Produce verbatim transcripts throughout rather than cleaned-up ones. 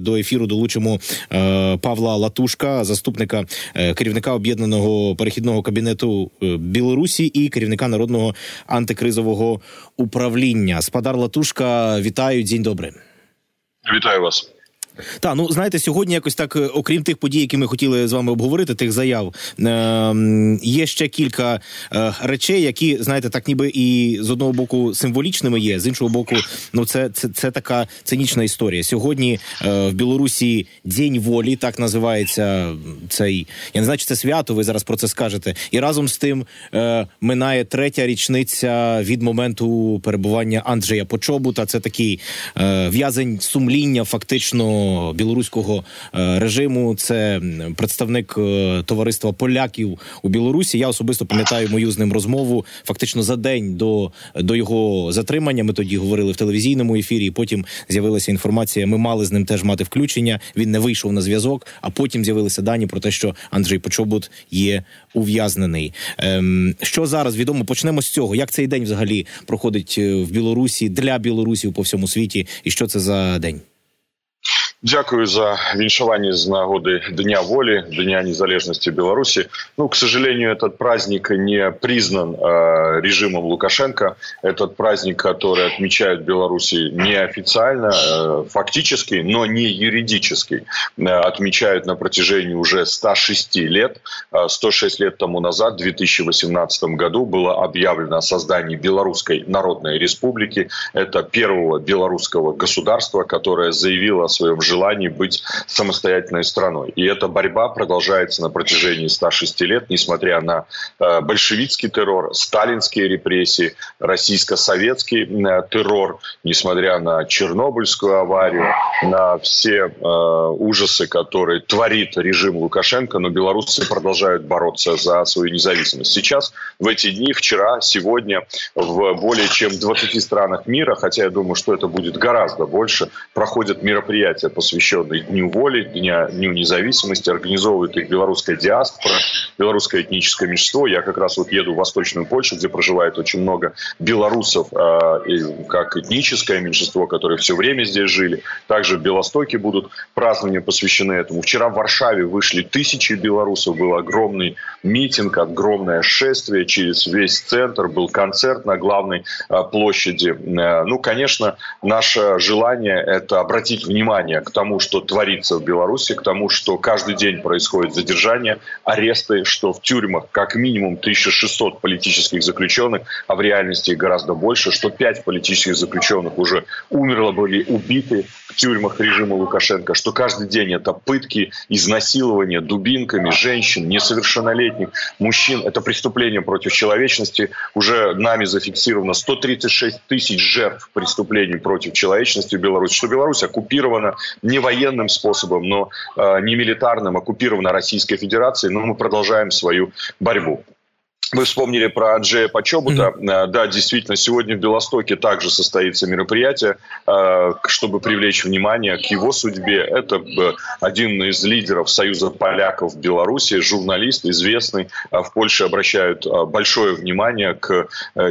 до ефіру долучимо е, Павла Латушка, заступника е, керівника Об'єднаного перехідного кабінету е, Білорусі і керівника Народного антикризового управління. Спадар Латушка, вітаю, день добрий. Вітаю вас. Так, ну, знаєте, сьогодні якось так, окрім тих подій, які ми хотіли з вами обговорити, тих заяв, е- є ще кілька е- речей, які, знаєте, так ніби і з одного боку символічними є, з іншого боку, ну, це, це, це така цинічна історія. Сьогодні е- в Білорусі День волі, так називається цей, я не знаю, чи це свято, ви зараз про це скажете, і разом з тим е- минає третя річниця від моменту перебування Анджея Почобута, це такий е- в'язень сумління, фактично, білоруського режиму. Це представник товариства поляків у Білорусі. Я особисто пам'ятаю мою з ним розмову фактично за день до, до його затримання. Ми тоді говорили в телевізійному ефірі, і потім з'явилася інформація, ми мали з ним теж мати включення, він не вийшов на зв'язок, а потім з'явилися дані про те, що Анджей Почобут є ув'язнений. Ем, що зараз відомо? Почнемо з цього. Як цей день взагалі проходить в Білорусі, для білорусів по всьому світі, і що це за день? Дякую за віншаванне з нагоды Дня воли, Дня незалежности Беларуси. Ну, к сожалению, этот праздник не признан э, режимом Лукашенко. Этот праздник, который отмечают в Беларуси неофициально, э, фактически, но не юридически. Э, отмечают на протяжении уже ста шести лет. Э, сто шесть лет тому назад, в две тысячи восемнадцатом году, было объявлено о создании Белорусской Народной Республики. Это первого белорусского государства, которое заявило о своем желании быть самостоятельной страной. И эта борьба продолжается на протяжении ста шести лет, несмотря на э, большевистский террор, сталинские репрессии, российско-советский э, террор, несмотря на Чернобыльскую аварию, на все э, ужасы, которые творит режим Лукашенко, но белорусы продолжают бороться за свою независимость. Сейчас, в эти дни, вчера, сегодня, в более чем двадцати странах мира, хотя я думаю, что это будет гораздо больше, проходят мероприятия, посвященные Дню воли, Дня, Дню независимости, организовывает их белорусская диаспора, белорусское этническое меньшинство. Я как раз вот еду в Восточную Польшу, где проживает очень много белорусов, э, как этническое меньшинство, которые все время здесь жили. Также в Белостоке будут празднования, посвящены этому. Вчера в Варшаве вышли тысячи белорусов, был огромный митинг, огромное шествие через весь центр, был концерт на главной э, площади. Э, ну, конечно, наше желание – это обратить внимание к тому, что творится в Беларуси, к тому, что каждый день происходит задержание, аресты, что в тюрьмах как минимум тысяча шестьсот политических заключенных, а в реальности гораздо больше, что пять политических заключенных уже умерло, были убиты в тюрьмах режима Лукашенко, что каждый день это пытки, изнасилования дубинками женщин, несовершеннолетних мужчин. Это преступление против человечности. Уже нами зафиксировано сто тридцать шесть тысяч жертв преступлений против человечности в Беларуси, что Беларусь оккупирована не военным способом, но э, не милитарным, оккупирована Российской Федерацией, но мы продолжаем свою борьбу. Вы вспомнили про Анджея Почобута. Mm-hmm. Да, действительно, сегодня в Белостоке также состоится мероприятие, чтобы привлечь внимание к его судьбе. Это один из лидеров Союза поляков в Беларуси, журналист известный. В Польше обращают большое внимание к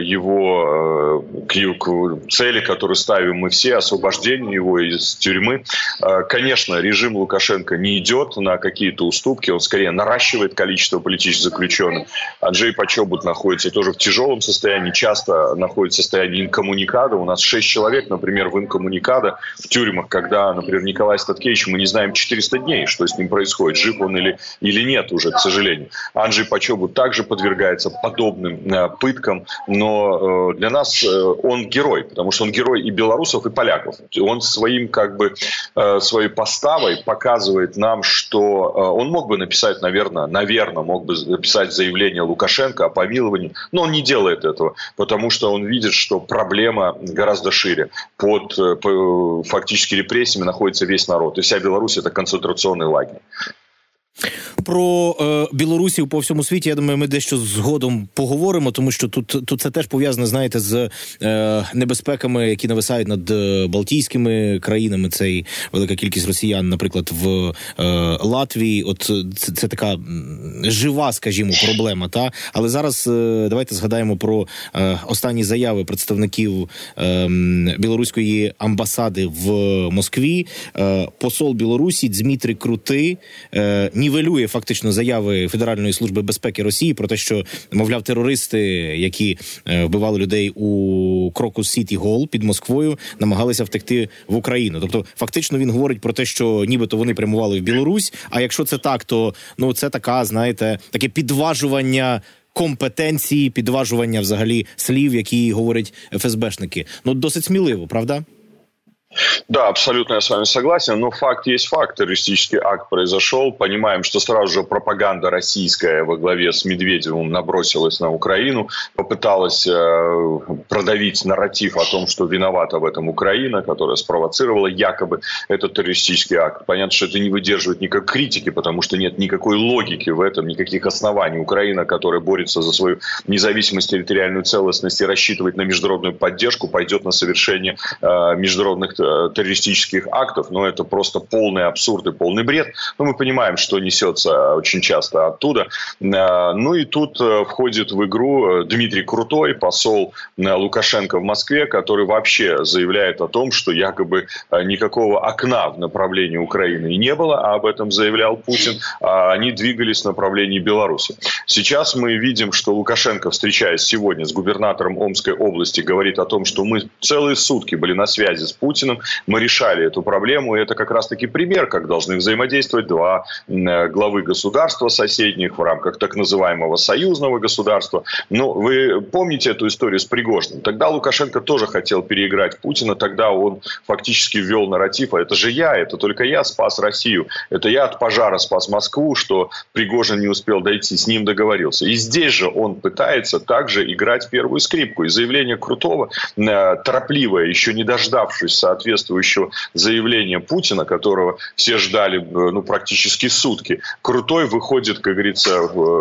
его, к его цели, которую ставим мы все, освобождению его из тюрьмы. Конечно, режим Лукашенко не идет на какие-то уступки, он скорее наращивает количество политических заключенных. Анджей Почобут находится тоже в тяжелом состоянии, часто находится в состоянии инкоммуникада. У нас шесть человек, например, в инкоммуникада в тюрьмах, когда, например, Николай Статкевич, мы не знаем четыреста дней, что с ним происходит, жив он или, или нет уже, к сожалению. Анджей Почобут также подвергается подобным э, пыткам, но э, для нас э, он герой, потому что он герой и белорусов, и поляков. Он своим, как бы, э, своей поставой показывает нам, что э, он мог бы написать, наверное, наверное, мог бы написать заявление Лукашенко о помиловании, но он не делает этого, потому что он видит, что проблема гораздо шире. Под по, фактически репрессиями находится весь народ, и вся Беларусь – это концентрационный лагерь. Про е, білорусів по всьому світі, я думаю, ми дещо згодом поговоримо, тому що тут, тут це теж пов'язано, знаєте, з е, небезпеками, які нависають над Балтійськими країнами. Це і велика кількість росіян, наприклад, в е, Латвії. От це, це така жива, скажімо, проблема. Та? Але зараз е, давайте згадаємо про е, останні заяви представників е, білоруської амбасади в Москві. Е, посол Білорусі Дмитрій Крутий е, нівелює фактично заяви Федеральної служби безпеки Росії про те, що, мовляв, терористи, які е, вбивали людей у Крокус Сіті Голл під Москвою, намагалися втекти в Україну. Тобто, фактично він говорить про те, що нібито вони прямували в Білорусь, а якщо це так, то ну це така, знаєте, таке підважування компетенції, підважування взагалі слів, які говорять еф ес бешники. Ну, досить сміливо, правда? Да, абсолютно я с вами согласен, но факт есть факт, террористический акт произошел, понимаем, что сразу же пропаганда российская во главе с Медведевым набросилась на Украину, попыталась э, продавить нарратив о том, что виновата в этом Украина, которая спровоцировала якобы этот террористический акт. Понятно, что это не выдерживает никакой критики, потому что нет никакой логики в этом, никаких оснований. Украина, которая борется за свою независимость, территориальную целостность и рассчитывает на международную поддержку, пойдет на совершение э, международных террористических актов, но это просто полный абсурд и полный бред. Но мы понимаем, что несется очень часто оттуда. Ну и тут входит в игру Дмитрий Крутой, посол Лукашенко в Москве, который вообще заявляет о том, что якобы никакого окна в направлении Украины не было, а об этом заявлял Путин, а они двигались в направлении Беларуси. Сейчас мы видим, что Лукашенко, встречаясь сегодня с губернатором Омской области, говорит о том, что мы целые сутки были на связи с Путиным, мы решали эту проблему, и это как раз-таки пример, как должны взаимодействовать два главы государства соседних в рамках так называемого союзного государства. Но вы помните эту историю с Пригожиным? Тогда Лукашенко тоже хотел переиграть Путина, тогда он фактически ввел нарратив, а это же я, это только я спас Россию, это я от пожара спас Москву, что Пригожин не успел дойти, с ним договорился. И здесь же он пытается также играть первую скрипку. И заявление Крутого, торопливое, еще не дождавшись соответствующего заявления Путина, которого все ждали ну, практически сутки. Крутой выходит, как говорится,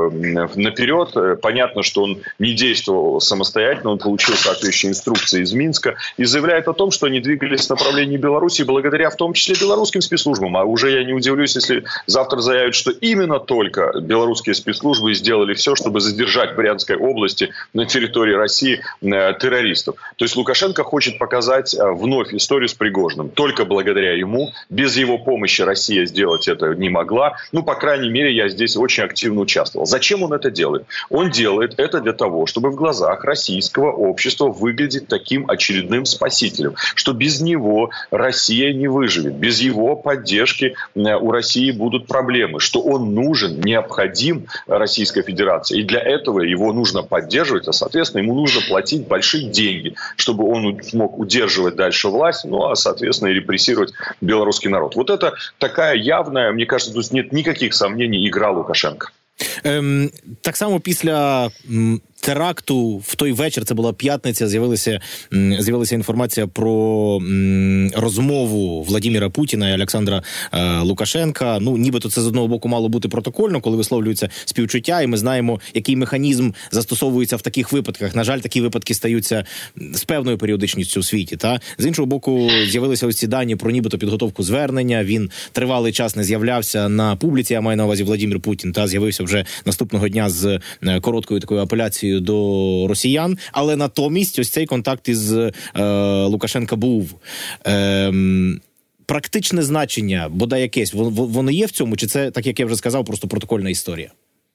наперед. Понятно, что он не действовал самостоятельно, он получил соответствующие инструкции из Минска и заявляет о том, что они двигались в направлении Беларуси благодаря в том числе белорусским спецслужбам. А уже я не удивлюсь, если завтра заявят, что именно только белорусские спецслужбы сделали все, чтобы задержать в Брянской области на территории России террористов. То есть Лукашенко хочет показать вновь историю с Пригожиным. Только благодаря ему, без его помощи Россия сделать это не могла. Ну, по крайней мере, я здесь очень активно участвовал. Зачем он это делает? Он делает это для того, чтобы в глазах российского общества выглядеть таким очередным спасителем, что без него Россия не выживет, без его поддержки у России будут проблемы, что он нужен, необходим Российской Федерации. И для этого его нужно поддерживать, а, соответственно, ему нужно платить большие деньги, чтобы он смог удерживать дальше власть, ну, а, соответственно, и репрессировать белорусский народ. Вот это такая явная, мне кажется, тут нет никаких сомнений, игра Лукашенко. Ем, так само після м, теракту в той вечір, це була п'ятниця, з'явилася, м, з'явилася інформація про м, розмову Владимира Путіна і Олександра е, Лукашенка. Ну, нібито це з одного боку мало бути протокольно, коли висловлюються співчуття, і ми знаємо, який механізм застосовується в таких випадках. На жаль, такі випадки стаються з певною періодичністю у світі. Та? З іншого боку, з'явилися ось ці дані про нібито підготовку звернення. Він тривалий час не з'являвся на публіці, я маю на увазі Владимир Путін, та з'явився вже наступного дня з короткою такою апеляцією до росіян, але натомість ось цей контакт із е, Лукашенка був. Е, практичне значення, бодай якесь, воно є в цьому, чи це, так як я вже сказав, просто протокольна історія?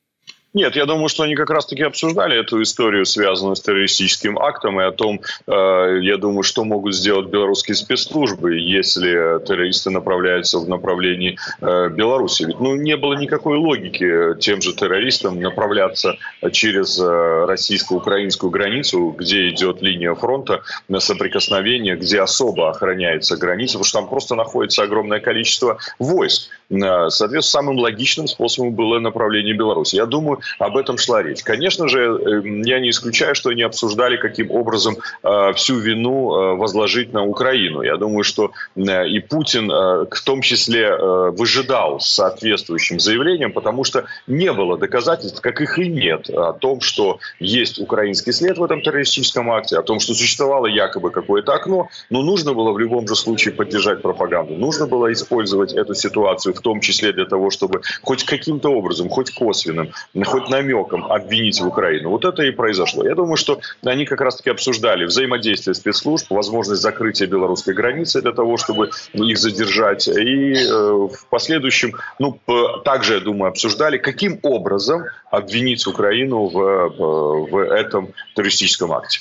Нет, я думаю, что они как раз-таки обсуждали эту историю, связанную с террористическим актом, и о том, э, я думаю, что могут сделать белорусские спецслужбы, если террористы направляются в направлении э, Беларуси. Ведь ну, не было никакой логики тем же террористам направляться через э, российско-украинскую границу, где идет линия фронта на соприкосновение, где особо охраняется граница, потому что там просто находится огромное количество войск. Соответственно, самым логичным способом было направление Беларуси. Я думаю, чтобы об этом шла речь. Конечно же, я не исключаю, что они обсуждали, каким образом всю вину возложить на Украину. Я думаю, что и Путин в том числе выжидал с соответствующим заявлением, потому что не было доказательств, как их и нет, о том, что есть украинский след в этом террористическом акте, о том, что существовало якобы какое-то окно, но нужно было в любом же случае поддержать пропаганду. Нужно было использовать эту ситуацию, в том числе для того, чтобы хоть каким-то образом, хоть косвенным, хоть намеком обвинить в Украину. Вот это и произошло. Я думаю, что они как раз-таки обсуждали взаимодействие спецслужб, возможность закрытия белорусской границы для того, чтобы их задержать. И э, в последующем, ну, также, я думаю, обсуждали, каким образом обвинить Украину в, в этом терористическом акте.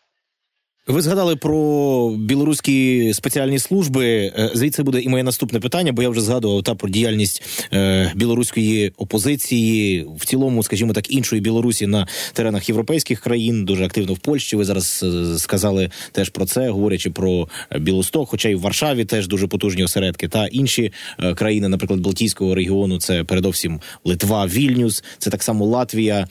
Ви згадали про білоруські спеціальні служби. Звідси буде і моє наступне питання, бо я вже згадував та про діяльність е, білоруської опозиції, в цілому, скажімо так, іншої Білорусі на теренах європейських країн, дуже активно в Польщі. Ви зараз е, сказали теж про це, говорячи про Білосток, хоча і в Варшаві теж дуже потужні осередки. Та інші е, країни, наприклад, Балтійського регіону, це передовсім Литва, Вільнюс, це так само Латвія.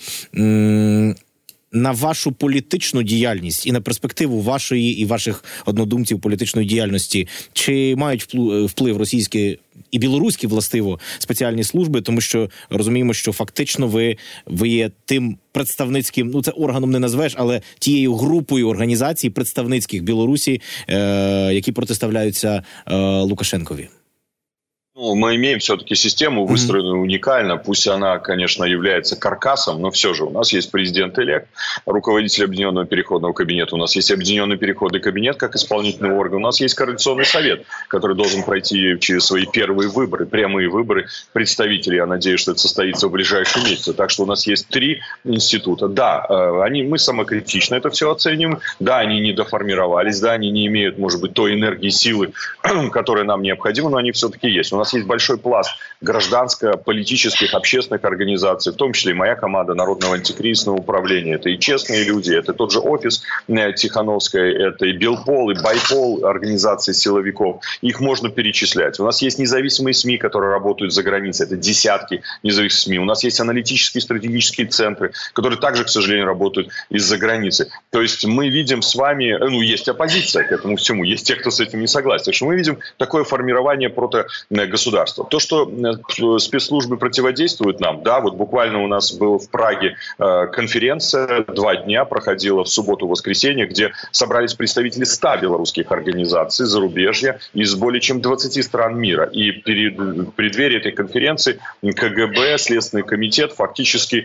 М- На вашу політичну діяльність і на перспективу вашої і ваших однодумців політичної діяльності, чи мають вплив російські і білоруські, властиво, спеціальні служби, тому що розуміємо, що фактично ви, ви є тим представницьким, ну це органом не назвеш, але тією групою організацій представницьких Білорусі, е, які протиставляються е, Лукашенкові. Ну, мы имеем все-таки систему, выстроенную уникально. Пусть она, конечно, является каркасом, но все же у нас есть президент-элект, руководитель Объединенного переходного кабинета. У нас есть Объединенный переходный кабинет как исполнительный орган. У нас есть Координационный совет, который должен пройти через свои первые выборы, прямые выборы представителей. Я надеюсь, что это состоится в ближайшие месяцы. Так что у нас есть три института. Да, они, мы самокритично это все оценим. Да, они недоформировались. Да, они не имеют, может быть, той энергии, силы, которая нам необходима, но они все-таки есть. У нас есть большой пласт гражданско-политических, общественных организаций, в том числе и моя команда Народного антикризисного управления. Это и честные люди, это тот же офис Тихановской, это и Белпол, и Байпол, организации силовиков. Их можно перечислять. У нас есть независимые СМИ, которые работают за границей. Это десятки независимых СМИ. У нас есть аналитические стратегические центры, которые также, к сожалению, работают из-за границы. То есть мы видим с вами, ну, есть оппозиция к этому всему, есть те, кто с этим не согласен. Так что мы видим такое формирование прото государства. То, что спецслужбы противодействуют нам, да, вот буквально у нас была в Праге конференция, два дня проходила в субботу-воскресенье, где собрались представители ста белорусских организаций зарубежья из более чем двадцати стран мира. И перед, в преддверии этой конференции КГБ, Следственный комитет фактически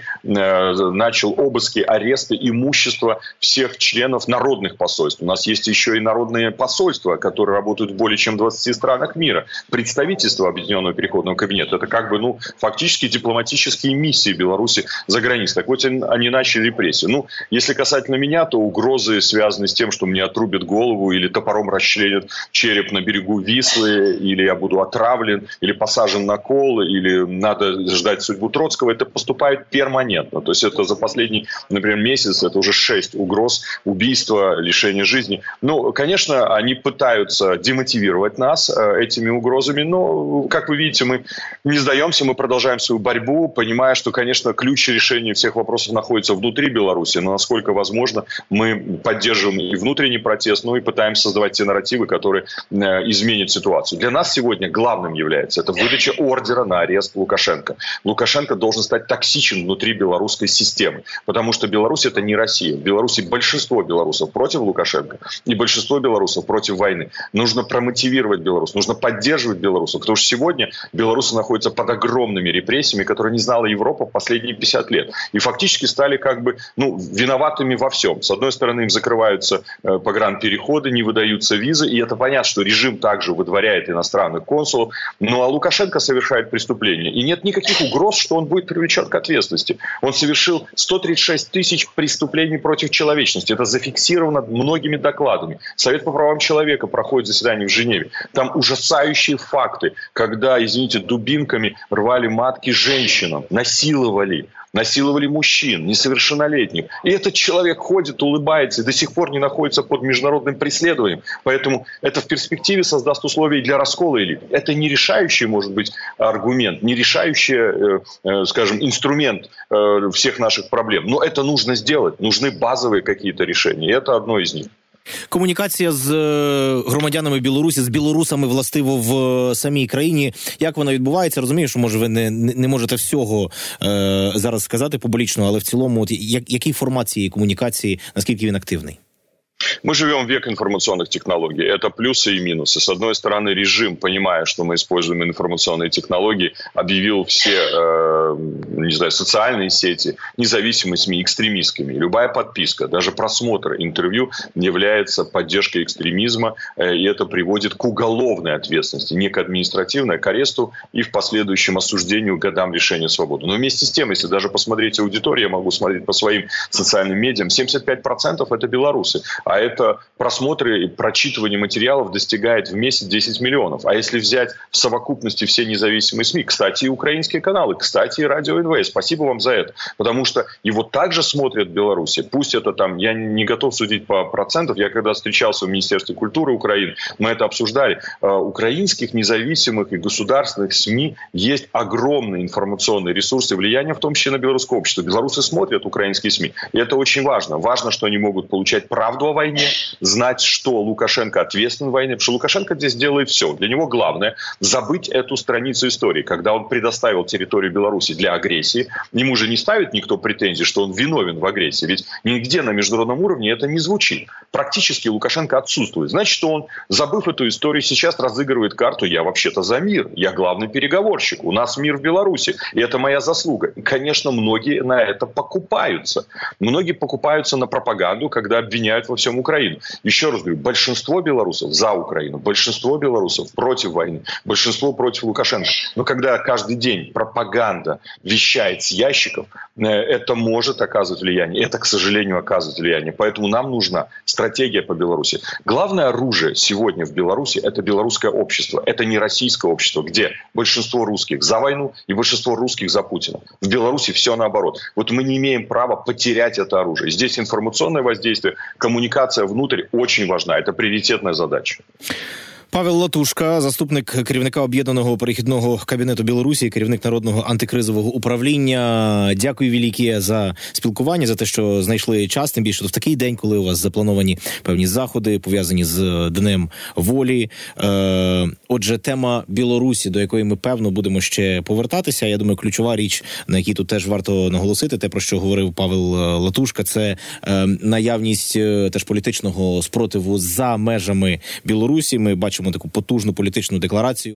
начал обыски, аресты имущества всех членов народных посольств. У нас есть еще и народные посольства, которые работают в более чем двадцати странах мира. Представительство Объединенного переходного кабинета. Это как бы, ну, фактически дипломатические миссии Беларуси за границей. Так вот, они начали репрессии. Ну, если касательно меня, то угрозы связаны с тем, что мне отрубят голову или топором расчленят череп на берегу Вислы, или я буду отравлен, или посажен на кол, или надо ждать судьбу Троцкого. Это поступает перманентно. То есть это за последний, например, месяц, это уже шесть угроз, убийства, лишения жизни. Ну, конечно, они пытаются демотивировать нас этими угрозами, но, как вы видите, мы не сдаемся, мы продолжаем свою борьбу, понимая, что, конечно, ключ решения всех вопросов находится внутри Беларуси, но насколько возможно, мы поддерживаем и внутренний протест, ну и пытаемся создавать те нарративы, которые э, изменят ситуацию. Для нас сегодня главным является это выдача ордера на арест Лукашенко. Лукашенко должен стать токсичен внутри белорусской системы, потому что Беларусь — это не Россия. В Беларуси большинство белорусов против Лукашенко и большинство белорусов против войны. Нужно промотивировать Беларусь, нужно поддерживать белорусов, потому что сегодня белорусы находятся под огромными репрессиями, которые не знала Европа в последние пятьдесят лет. И фактически стали как бы, ну, виноватыми во всем. С одной стороны, им закрываются э, погранпереходы, не выдаются визы. И это понятно, что режим также выдворяет иностранных консулов. Ну, а Лукашенко совершает преступление. И нет никаких угроз, что он будет привлечен к ответственности. Он совершил сто тридцать шесть тысяч преступлений против человечности. Это зафиксировано многими докладами. Совет по правам человека проходит заседание в Женеве. Там ужасающие факты когда, извините, дубинками рвали матки женщинам, насиловали. Насиловали мужчин, несовершеннолетних. И этот человек ходит, улыбается и до сих пор не находится под международным преследованием. Поэтому это в перспективе создаст условия для раскола элит. Это не решающий, может быть, аргумент, не решающий, э, э, скажем, инструмент э, всех наших проблем. Но это нужно сделать. Нужны базовые какие-то решения. И это одно из них. Комунікація з громадянами Білорусі, з білорусами, властиво, в самій країні. Як вона відбувається? Розумію, що, може, ви не, не можете всього е, зараз сказати публічно, але в цілому, от, як, який формат цієї комунікації, наскільки він активний? Мы живем в век информационных технологий. Это плюсы и минусы. С одной стороны, режим, понимая, что мы используем информационные технологии, объявил все, э, не знаю, социальные сети независимыми СМИ экстремистскими. Любая подписка, даже просмотр интервью является поддержкой экстремизма, э, и это приводит к уголовной ответственности, не к административной, а к аресту и в последующем осуждению годам лишения свободы. Но вместе с тем, если даже посмотреть аудиторию, я могу смотреть по своим социальным медиам, семьдесят пять процентов это белорусы. А это просмотры и прочитывание материалов достигает в месяц десять миллионов. А если взять в совокупности все независимые СМИ, кстати, и украинские каналы, кстати, и Радио эн вэ, спасибо вам за это. Потому что его также смотрят в Беларуси. Пусть это там, я не готов судить по процентам. Я когда встречался в Министерстве культуры Украины, мы это обсуждали. Украинских независимых и государственных СМИ есть огромные информационные ресурсы влияния, в том числе на белорусское общество. Белорусы смотрят украинские СМИ. И это очень важно. Важно, что они могут получать правду о войне, знать, что Лукашенко ответственен в войне, потому что Лукашенко здесь делает все. Для него главное забыть эту страницу истории. Когда он предоставил территорию Беларуси для агрессии, ему же не ставит никто претензий, что он виновен в агрессии. Ведь нигде на международном уровне это не звучит. Практически Лукашенко отсутствует. Значит, что он, забыв эту историю, сейчас разыгрывает карту: я вообще-то за мир, я главный переговорщик, у нас мир в Беларуси, и это моя заслуга. И, конечно, многие на это покупаются. Многие покупаются на пропаганду, когда обвиняют во всем Украину. Еще раз говорю, большинство белорусов за Украину, большинство белорусов против войны, большинство против Лукашенко. Но когда каждый день пропаганда вещает с ящиков, это может оказывать влияние. Это, к сожалению, оказывает влияние. Поэтому нам нужна стратегия по Беларуси. Главное оружие сегодня в Беларуси – это белорусское общество. Это не российское общество, где большинство русских за войну и большинство русских за Путина. В Беларуси все наоборот. Вот мы не имеем права потерять это оружие. Здесь информационное воздействие, коммуникация внутрь очень важна. Это приоритетная задача. Павел Латушка, заступник керівника Об'єднаного перехідного кабінету Білорусі, керівник Народного антикризового управління. Дякую велике за спілкування, за те, що знайшли час, тим більше в такий день, коли у вас заплановані певні заходи, пов'язані з Днем волі. Отже, тема Білорусі, до якої ми, певно, будемо ще повертатися. Я думаю, ключова річ, на якій тут теж варто наголосити, те, про що говорив Павел Латушка, це наявність теж політичного спротиву за межами Білорусі. Ми бачимо таку потужну політичну декларацію.